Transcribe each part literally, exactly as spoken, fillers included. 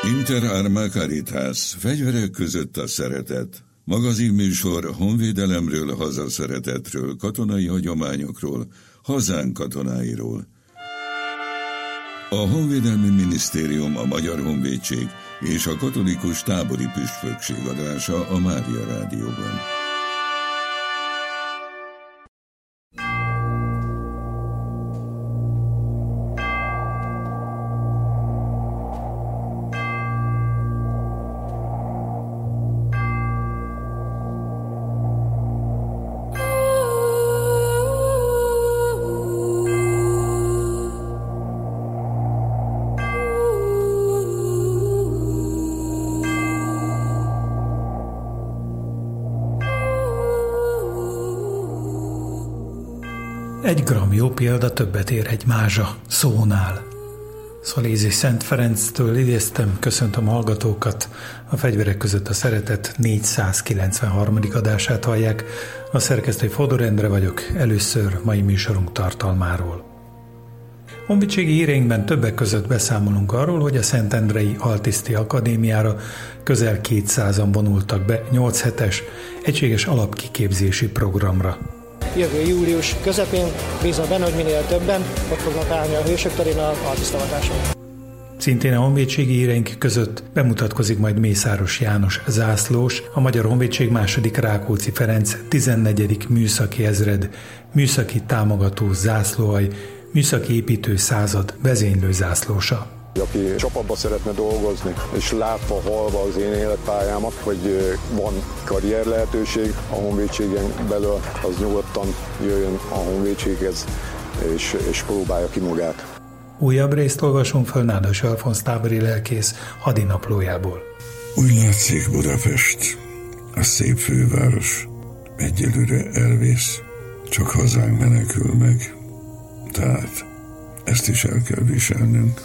Inter Arma Caritas, fegyverek között a szeretet. Magazinműsor honvédelemről, hazaszeretetről, katonai hagyományokról, hazánk katonáiról. A Honvédelmi Minisztérium, a Magyar Honvédség és a Katolikus Tábori Püspökség adása a Mária Rádióban. Egy gram jó példa többet ér egy mázsa szónál. Szalézi Szent Ferenctől idéztem, köszöntöm a hallgatókat. A Fegyverek között a szeretet négyszázkilencvenharmadik adását hallják. A szerkesztő Fodor Endre vagyok, először mai műsorunk tartalmáról. Honvédségi híreinkben többek között beszámolunk arról, hogy a Szentendrei Altiszti Akadémiára közel kétszázan vonultak be nyolc hetes egységes alapkiképzési programra. Jövő július közepén bízom benne, hogy minél többen ott fognak állni a Hősök terén a altisztavatáson. Szintén a honvédségi híreink között bemutatkozik majd Mészáros János zászlós, a Magyar Honvédség második Rákóczi Ferenc tizennegyedik műszaki ezred, műszaki támogató zászlóalj, műszaki építő század vezénylő zászlósa. Aki csapatba szeretne dolgozni, és látva, hallva az én életpályámat, hogy van karrier lehetőség a honvédségen belül, az nyugodtan jöjjön a honvédséghez, és, és próbálja ki magát. Újabb részt olvasunk föl Nádas Alfonz tábori lelkész hadinaplójából. Úgy látszik, Budapest, a szép főváros egyelőre elvész, csak hazánk menekül meg, tehát ezt is el kell viselnünk.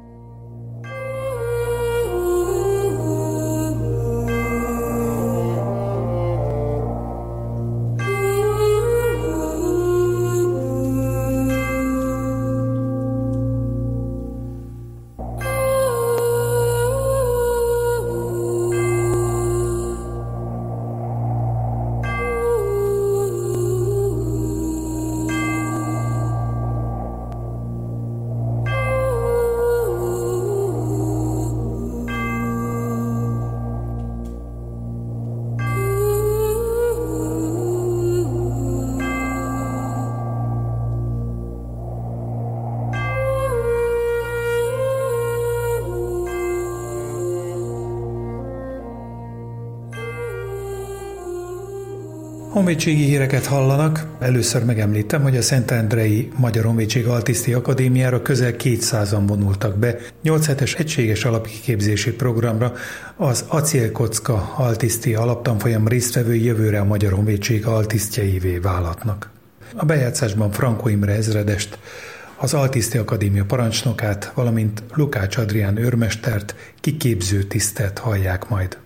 Honvédségi híreket hallanak. Először megemlítem, hogy a Szentendrei Magyar Honvédség Altiszti Akadémiára közel kétszázan vonultak be nyolc hetes egységes alapkiképzési programra. Az Acélkocka Altiszti alaptanfolyam résztvevői jövőre a Magyar Honvédség altisztjaivé válhatnak. A bejátszásban Frankó Imre ezredest, az Altiszti Akadémia parancsnokát, valamint Lukács Adrián őrmestert, kiképző tisztet hallják majd.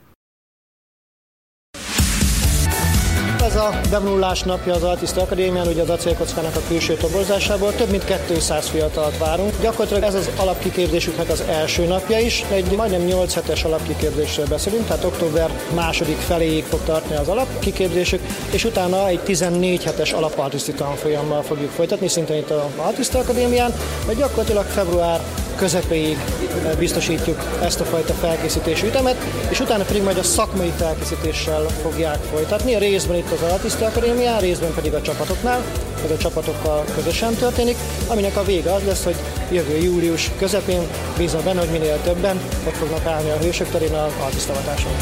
Ez a bevonulás napja az Altiszti Akadémián, ugye az acélkockának a külső toborzásából több mint kétszáz fiatalt várunk. Gyakorlatilag ez az alapkiképzésüknek az első napja is. Egy majdnem nyolc hetes alapkiképzésről beszélünk, tehát október második feléig fog tartani az alapkiképzésük, és utána egy tizennégy hetes alapaltiszti tanfolyammal fogjuk folytatni, szintén itt az Altiszti Akadémián, vagy gyakorlatilag február közepéig biztosítjuk ezt a fajta felkészítési ütemet, és utána pedig majd a szakmai felkészítéssel fogják folytatni, a részben itt az Altiszti Akadémián, részben pedig a csapatoknál, ez a csapatokkal közösen történik, aminek a vége az lesz, hogy jövő július közepén bízom benne, hogy minél többen ott fognak állni a Hősök terén az altisztavatáson.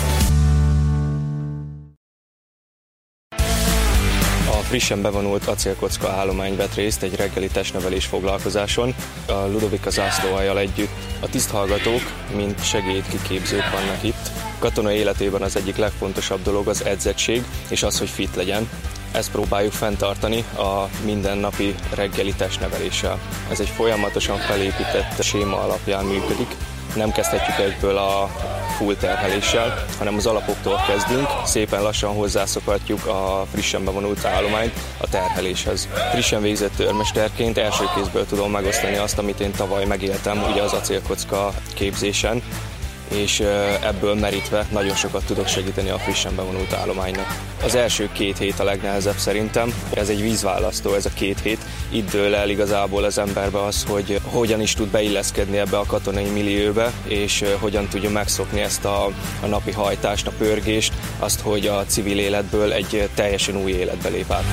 Frissen bevonult acélkocka állomány vett részt egy reggeli testnevelés foglalkozáson. A Ludovika zászlóallyal együtt a tiszthallgatók, mint segédkiképzők vannak itt. Katonai életében az egyik legfontosabb dolog az edzettség, és az, hogy fit legyen. Ezt próbáljuk fenntartani a mindennapi reggeli testneveléssel. Ez egy folyamatosan felépített séma alapján működik. Nem kezdhetjük egyből a full terheléssel, hanem az alapoktól kezdünk, szépen lassan hozzászokhatjuk a frissen bevonult állományt a terheléshez. Frissen végzett őrmesterként első kézből tudom megosztani azt, amit én tavaly megéltem ugye az acélkocka képzésen. és ebből merítve nagyon sokat tudok segíteni a frissen bevonult állománynak. Az első két hét a legnehezebb szerintem, ez egy vízválasztó, ez a két hét. Itt dől el igazából az emberbe az, hogy hogyan is tud beilleszkedni ebbe a katonai millióbe, és hogyan tudja megszokni ezt a, a napi hajtást, a pörgést, azt, hogy a civil életből egy teljesen új életbe lép át.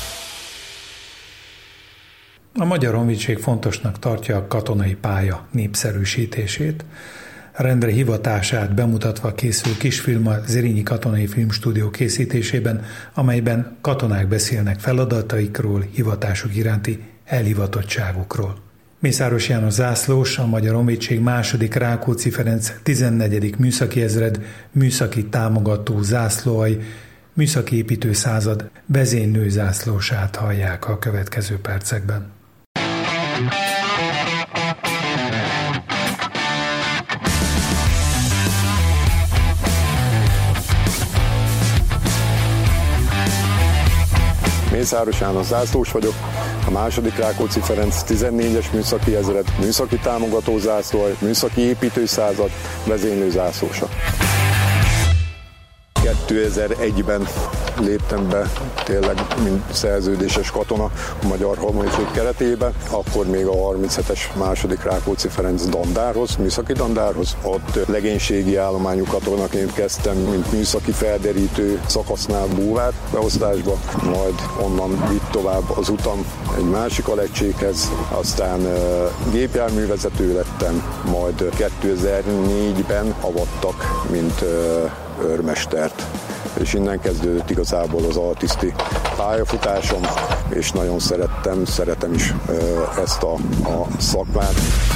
A Magyar Honvédség fontosnak tartja a katonai pálya népszerűsítését. Rendre hivatását bemutatva készül kisfilm a Zrínyi Katonai Filmstúdió készítésében, amelyben katonák beszélnek feladataikról, hivatásuk iránti elhivatottságukról. Mészáros János zászlós, a Magyar Honvédség második Rákóczi Ferenc tizennegyedik műszaki ezred műszaki támogató zászlóai, műszaki építő század vezénylő zászlósát hallják a következő percekben. Mészáros János zászlós vagyok, a második Rákóczi Ferenc tizennégyes műszaki ezred műszaki támogató zászlóaj, műszaki építő század vezénylő zászlósa. kétezer-egyben léptem be tényleg, mint szerződéses katona a Magyar Honvédség keretében, akkor még a harminchetes második Rákóczi Ferenc dandárhoz, műszaki dandárhoz. Ott legénységi állományú katonaként kezdtem, mint műszaki felderítő szakasznál búvár beosztásba, majd onnan vitt tovább az utam egy másik alegységhez, aztán uh, gépjárművezető lettem, majd kétezer-négyben avattak, mint uh, őrmestert, és innen kezdődött igazából az altiszti pályafutásom, és nagyon szerettem, szeretem is ezt a, a szakmát.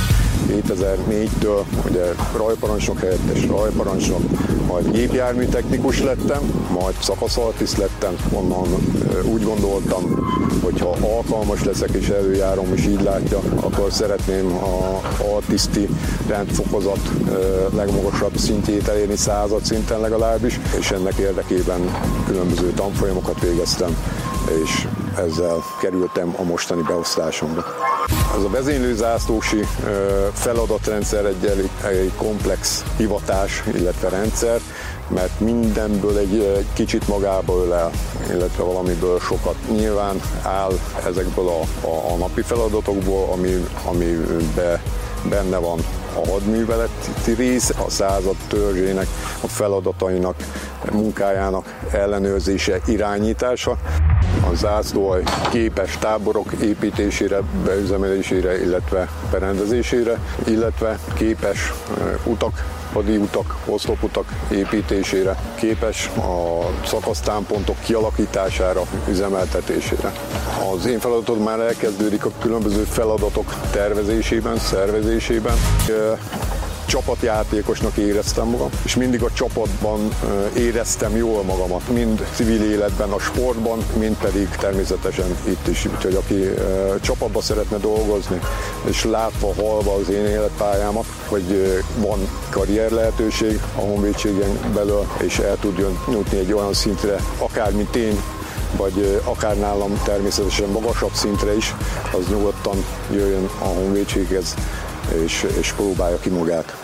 kétezer-négytől ugye rajparancsnok helyettes rajparancsnok, majd gépjárműtechnikus lettem, majd szakaszaltiszt lettem, onnan úgy gondoltam, hogy ha alkalmas leszek és előjárom és így látja, akkor szeretném a altiszti rendfokozat legmagasabb szintjét elérni, század szinten legalábbis, és ennek érdekében különböző tanfolyamokat végeztem, és ezzel kerültem a mostani beosztásomra. Ez a vezénylő zászlósi feladatrendszer egy elég, elég komplex hivatás, illetve rendszer, mert mindenből egy, egy kicsit magába ölel, illetve valamiből sokat. Nyilván áll ezekből a, a, a napi feladatokból, ami, amiben benne van a hadműveleti rész, a század törzsének, a feladatainak, munkájának ellenőrzése, irányítása. A zászlóaj képes táborok építésére, beüzemelésére, illetve berendezésére, illetve képes utak, hadi utak, oszloputak építésére, képes a szakasztámpontok kialakítására, üzemeltetésére. Az én feladatom már elkezdődik a különböző feladatok tervezésében, szervezésében. Csapatjátékosnak éreztem magam, és mindig a csapatban éreztem jól magamat, mind civil életben, a sportban, mind pedig természetesen itt is. Úgyhogy aki csapatban szeretne dolgozni, és látva, hallva az én életpályámat, hogy van karrier lehetőség a honvédségen belül, és el tudjon jutni egy olyan szintre, akár mint én, vagy akár nálam természetesen magasabb szintre is, az nyugodtan jöjjön a honvédséghez, és, és próbálja ki magát.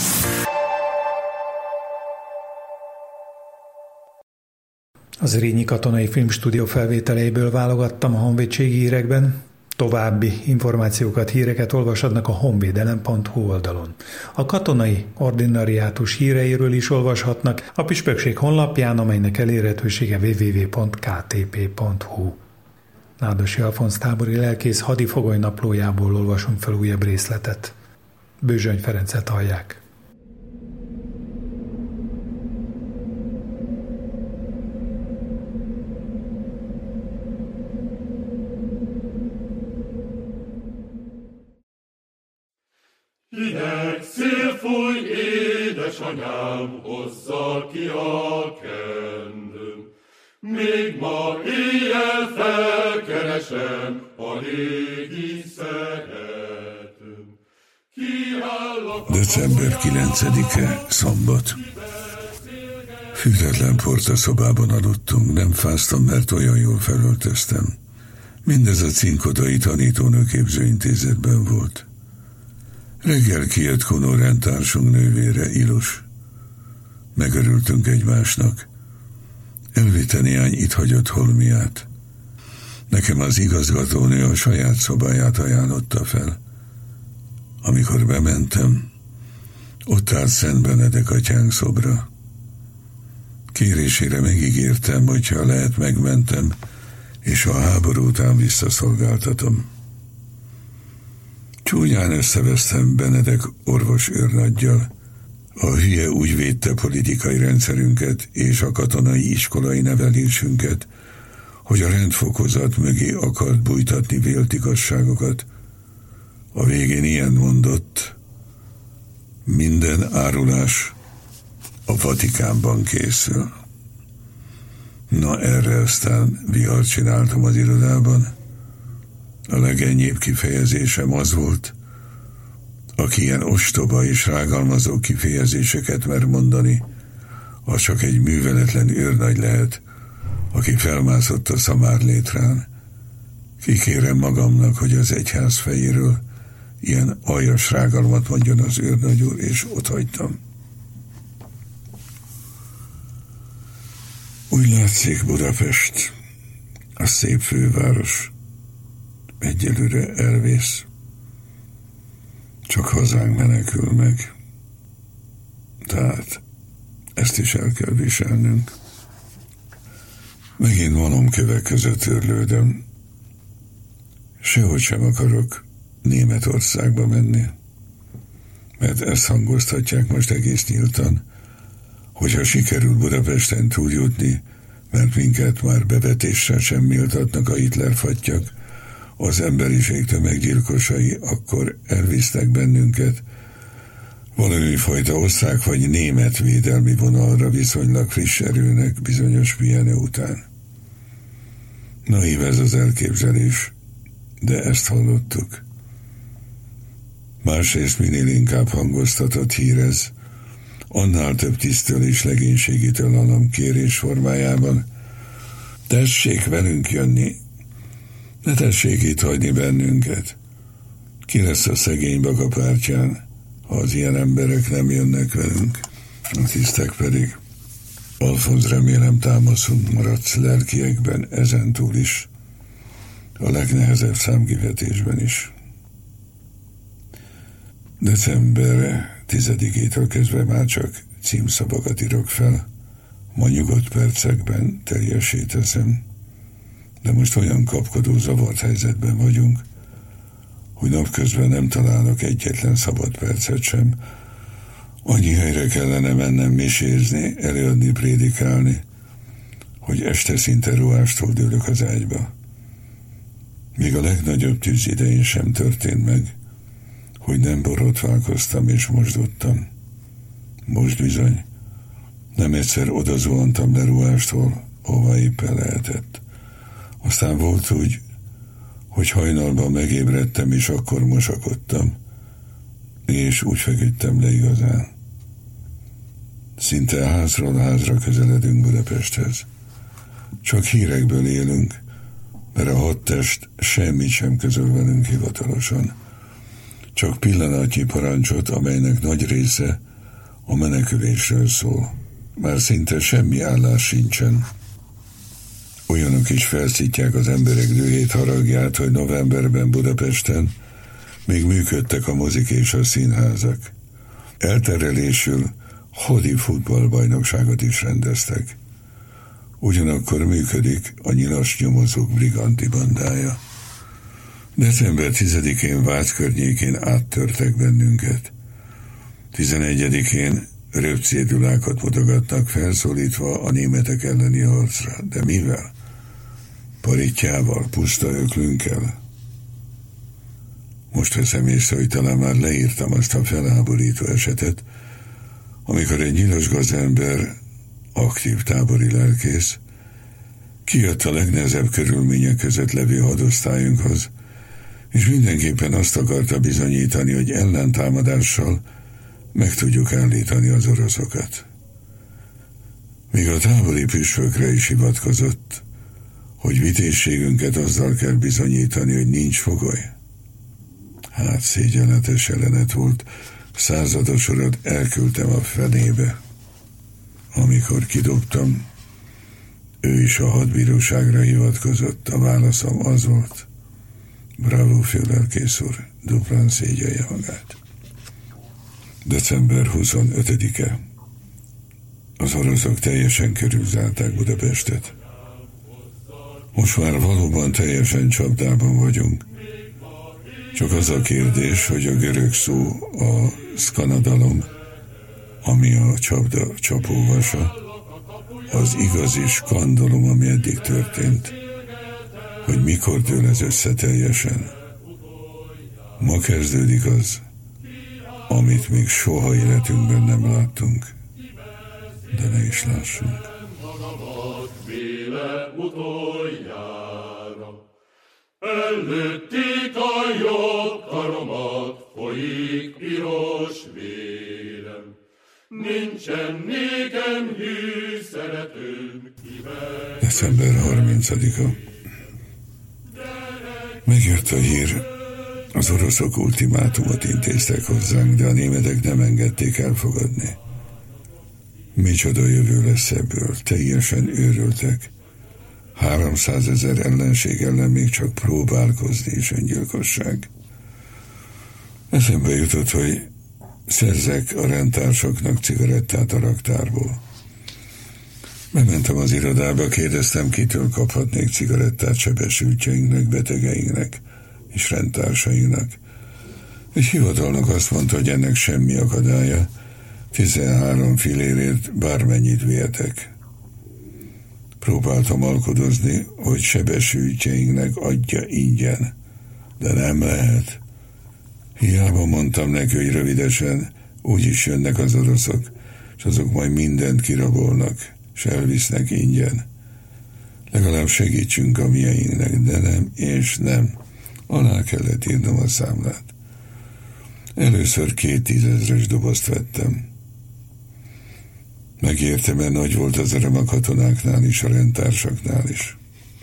A Zrínyi Katonai Filmstúdió felvételeiből válogattam a honvédségi hírekben. További információkat, híreket olvashatnak a honvédelem pont hu oldalon. A katonai ordinariátus híreiről is olvashatnak a püspökség honlapján, amelynek elérhetősége double-u double-u double-u pont k t p pont h u. Nádosi Alfonz tábori lelkész hadifogoly naplójából olvasunk fel újabb részletet. Bőzsöny Ferencet hallják. Hideg szél fúj, édesanyám, hozza ki a kendőm. Még ma éjjel felkeresem a régi szeretőm. december kilencedike, szombat. Fűtetlen portaszobában aludtunk, nem fáztam, mert olyan jól felöltöztem. Mindez a cinkodai tanítónőképzőintézetben volt. Reggel kijött Kuno rendtársunk nővére, Ilus. Megörültünk egymásnak. Elvitte néhány itt hagyott holmiát. Nekem az igazgatónő a saját szobáját ajánlotta fel. Amikor bementem, ott állt Szent Benedek atyánk szobra. Kérésére megígértem, hogyha lehet, megmentem, és a háború után visszaszolgáltatom. Csúnyán összevesztem Benedek orvos őrnaggyal. A hülye úgy védte politikai rendszerünket és a katonai iskolai nevelésünket, hogy a rendfokozat mögé akart bújtatni vélt igazságokat. A végén ilyen mondott: minden árulás a Vatikánban készül. Na, erre aztán vihart csináltam az irodában. A legenyébb kifejezésem az volt: aki ilyen ostoba és rágalmazó kifejezéseket mer mondani, az csak egy műveletlen őrnagy lehet, aki felmászott a szamár létrán. Kikérem magamnak, hogy az egyház fejéről ilyen aljas rágalmat mondjon az őrnagy úr, és ott hagytam. Úgy látszik, Budapest, a szép főváros, egyelőre elvész. Csak hazánk menekül meg. Tehát ezt is el kell viselnünk. Megint malomkövek között őrlődöm. Sehogy sem akarok Németországba menni, mert ezt hangoztatják most egész nyíltan, hogyha sikerül Budapesten túljutni, mert minket már bevetéssel sem méltatnak a Hitler fattyak, az emberiség tömeggyilkosai, akkor elvisznek bennünket valami fajta osztrák vagy német védelmi vonalra viszonylag friss erőnek bizonyos pihenő után. Naív ez az elképzelés, de ezt hallottuk. Másrészt minél inkább hangoztatott hír ez, annál több tisztől és legénységitől hallom kérés formájában: tessék velünk jönni, ne tessék itt hagyni bennünket. Ki lesz a szegény baka pártján, ha az ilyen emberek nem jönnek velünk? A tisztek pedig: Alfonz, remélem támaszunk maradsz lelkiekben ezentúl is, a legnehezebb számkivetésben is. December tizedikétől kezdve már csak címszavakat írok fel, ma nyugodt percekben teljesé teszem, de most olyan kapkodó, zavart helyzetben vagyunk, hogy napközben nem találok egyetlen szabad percet sem. Annyi helyre kellene mennem misézni, előadni, prédikálni, hogy este szinte ruhástól dőlök az ágyba. Még a legnagyobb tűz idején sem történt meg, hogy nem borotválkoztam és mosdottam. Most bizony nem egyszer odazuhantam le ruhástól, hova éppen lehetett. Aztán volt úgy, hogy hajnalban megébredtem, és akkor mosakodtam, és úgy feküdtem le igazán. Szinte házról házra közeledünk Budapesthez. Csak hírekből élünk, mert a hadtest semmit sem közöl velünk hivatalosan. Csak pillanatnyi parancsot, amelynek nagy része a menekülésről szól. Már szinte semmi állás sincsen. Olyanok is felszítják az emberek dühét, haragját, hogy novemberben Budapesten még működtek a mozik és a színházak. Elterelésül hodi futballbajnokságot is rendeztek. Ugyanakkor működik a nyilas nyomozók briganti bandája. December tizedikén Vác környékén áttörtek bennünket. tizenegyedikén röpcédulákat mutogatnak, felszólítva a németek elleni harcra. De mivel? Parittyával, puszta öklünkkel. Most veszem észre, hogy talán már leírtam azt a felháborító esetet, amikor egy nyilas gazember, aktív tábori lelkész, kijött a legnehezebb körülmények között levő hadosztályunkhoz, és mindenképpen azt akarta bizonyítani, hogy ellentámadással meg tudjuk állítani az oroszokat. Még a tábori püspökre is hivatkozott, hogy vitézségünket azzal kell bizonyítani, hogy nincs fogoly. Hát szégyenletes jelenet volt, századosorat elküldtem a fenébe. Amikor kidobtam, ő is a hadbíróságra hivatkozott, a válaszom az volt: bravo, főlelkész úr, duplán szégyelje magát. december huszonötödike. Az oroszok teljesen körülzárták Budapestet. Most már valóban teljesen csapdában vagyunk. Csak az a kérdés, hogy a görög szó a szkanadalom, ami a csapda csapóvasa, az igazi skandalom, ami eddig történt, hogy mikor dől ez össze teljesen. Ma kezdődik az, amit még soha életünkben nem láttunk, de ne is lássunk. Előtték a jobb karomat, folyik piros vérem. Nincsen nékem hű szeretőm, kivel... december harmincadika. Megjött a hír. Az oroszok ultimátumot intéztek hozzánk, de a németek nem engedték elfogadni. Micsoda jövő lesz ebből, teljesen őrültek. háromszázezer ellenség ellen még csak próbálkozni és öngyilkosság. Eszembe jutott, hogy szerzek a rendtársaknak cigarettát a raktárból. Bementem az irodába, kérdeztem, kitől kaphatnék cigarettát sebesültjeinknek, betegeinknek és rendtársainknak. Egy hivatalnok azt mondta, hogy ennek semmi akadálya, tizenhárom fillérért bármennyit vihetek. Próbáltam alkudozni, hogy sebesültjeinknek adja ingyen, de nem lehet. Hiába mondtam neki, hogy rövidesen úgyis jönnek az oroszok, és azok majd mindent kirabolnak, és elvisznek ingyen. Legalább segítsünk a mieinknek, de nem, és nem. Alá kellett írnom a számlát. Először két tízezres dobozt vettem. Megérte, mert nagy volt az öröm a katonáknál is, a rendtársaknál is.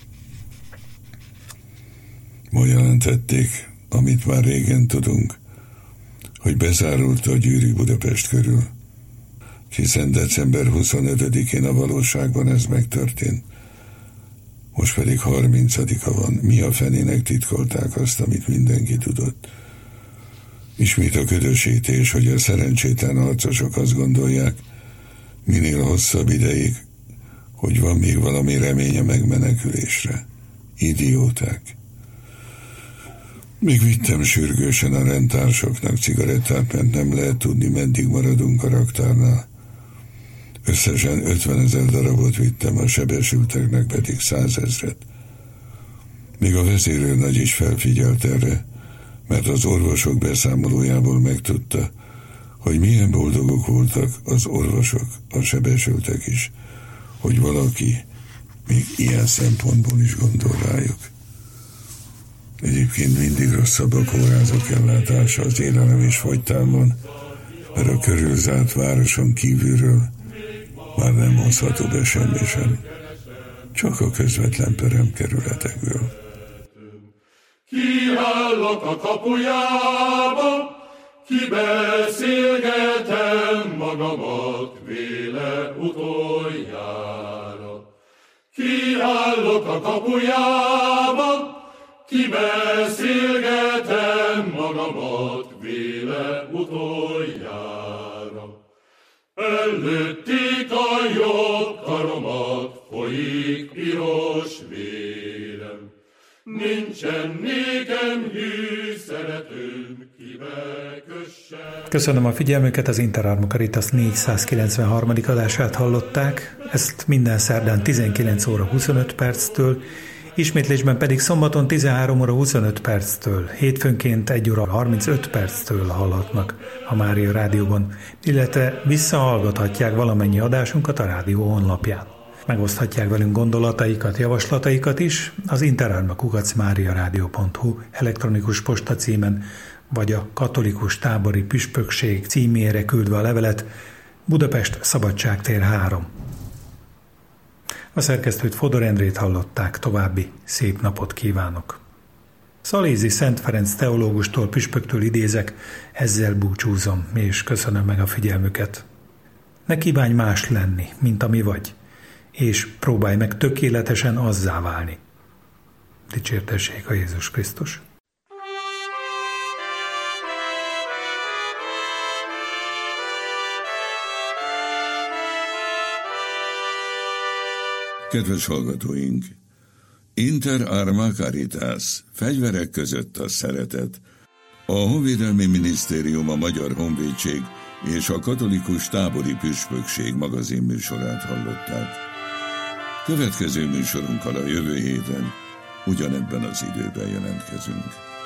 Ma jelentették, amit már régen tudunk, hogy bezárult a gyűrű Budapest körül, hiszen december huszonötödikén a valóságban ez megtörtént. Most pedig harmincadika van. Mi a fenének titkolták azt, amit mindenki tudott? Ismét a ködösítés, hogy a szerencsétlen harcosok azt gondolják, minél hosszabb ideig, hogy van még valami remény a megmenekülésre. Idióták. Még vittem sürgősen a rendtársaknak cigarettát, mert nem lehet tudni, meddig maradunk a raktárnál. Összesen ötvenezer darabot vittem, a sebesülteknek pedig százezret. Még a vezérőrnagy is felfigyelt erre, mert az orvosok beszámolójából megtudta, hogy milyen boldogok voltak az orvosok, a sebesültek is, hogy valaki még ilyen szempontból is gondol rájuk. Egyébként mindig rosszabb a kórházak ellátása az élelem és fogytálban, mert a körülzárt városon kívülről már nem hozható be semmi sem, csak a közvetlen peremkerületekből. Kiállok a kapujába, kibeszélgetem magamat véle utoljára. Kiállok a kapujába, kibeszélgetem magamat véle utoljára. Előtték a jobb karomat, folyik piros vérem. Nincsen nékem hű szeretőm, kivel kössem. Köszönöm a figyelmüket, az Interarma Caritas négyszázkilencvenharmadik adását hallották. Ezt minden szerdán tizenkillenc óra huszonöt perctől, ismétlésben pedig szombaton tizenhárom óra huszonöt perctől, hétfőnként egy óra harmincöt perctől hallhatnak a Mária Rádióban, illetve visszahallgathatják valamennyi adásunkat a rádió honlapján. Megoszthatják velünk gondolataikat, javaslataikat is az interarma kukac mariaradio pont hu elektronikus postacímen, vagy a Katolikus Tábori Püspökség címére küldve a levelet, Budapest, Szabadságtér három. A szerkesztőt, Fodor Endrét hallották, további szép napot kívánok! Szalézi Szent Ferenc teológustól, püspöktől idézek, ezzel búcsúzom, és köszönöm meg a figyelmüket. Ne kívánj más lenni, mint ami vagy, és próbálj meg tökéletesen azzá válni. Dicsértessék a Jézus Krisztus! Kedves hallgatóink! Inter arma caritas, fegyverek között a szeretet. A Honvédelmi Minisztérium, a Magyar Honvédség és a Katolikus Tábori Püspökség magazin műsorát hallották. Következő műsorunkkal a jövő héten ugyanebben az időben jelentkezünk.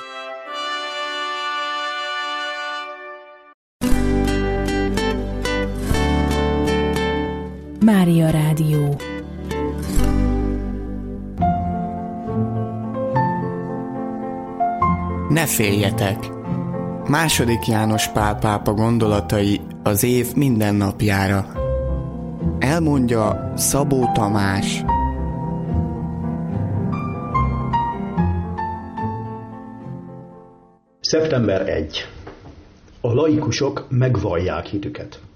Mária Rádió. Ne féljetek! Második János Pál pápa gondolatai az év minden napjára. Elmondja Szabó Tamás. szeptember elseje. A laikusok megvallják hitüket.